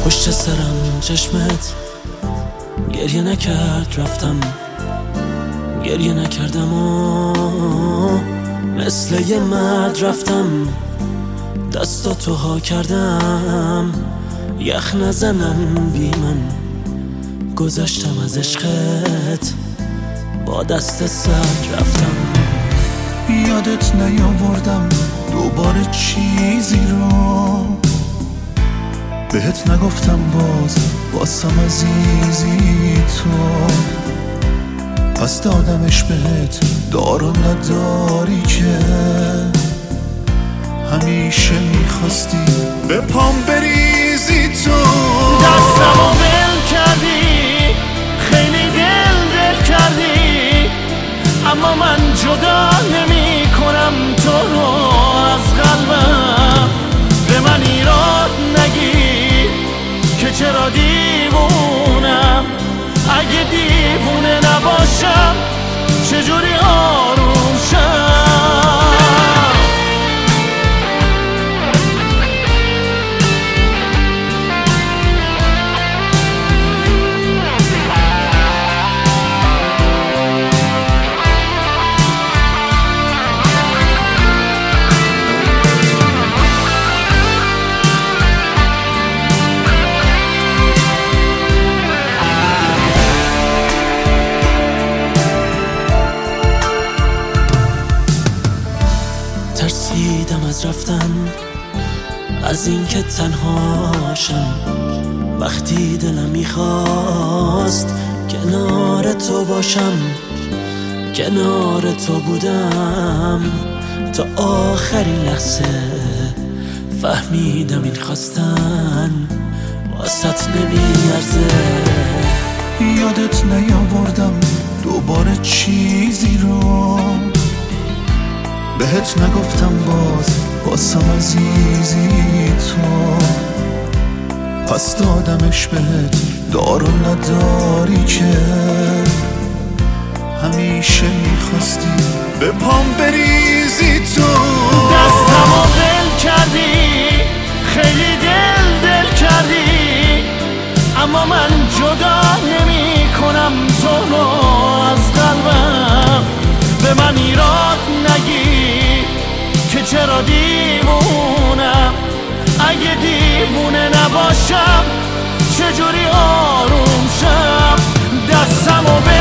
پشت سرم چشمت گریه نکرد، رفتم گریه نکردم و مثل یه مرد رفتم دستاتو ها کردم، یخ نزنن بی من گذشتم از عشقت، با دست سرد رفتم. یادت نیاوردم دوباره چیزی رو بهت نگفتم، باسم عزیزی تو، پس دادمش بهت دار و نداری که همیشه میخواستی به پام بریزی تو. دستمو ول کردی، خیلی دل کردی، اما من جدا نمی کنم تو رو از قلبم. به من ایراد نگیر که چرا دیوونم، اگه دیوونه نباشم چجوری آروم شم. ترسیدم از رفتن، از اینکه تنهاشم، وقتی دلم میخواست کنار تو باشم، کنار تو بودم تا آخرین لحظه، فهمیدم این خواستن واسط نمیارزه. یادت نیاوردم دوباره چیزی رو بهت نگفتم، باسم عزیزی تو، پس دادمش بهت دار و نداری که همیشه میخواستی به پام بریزی تو. دستمو ول کردی، خیلی دل کردی، اما من جدا نمی کنم تو رو از قلبم. به من ایراد نگیر که چرا دیوونم، اگه دیوونه نباشم چجوری آروم شم. دستمو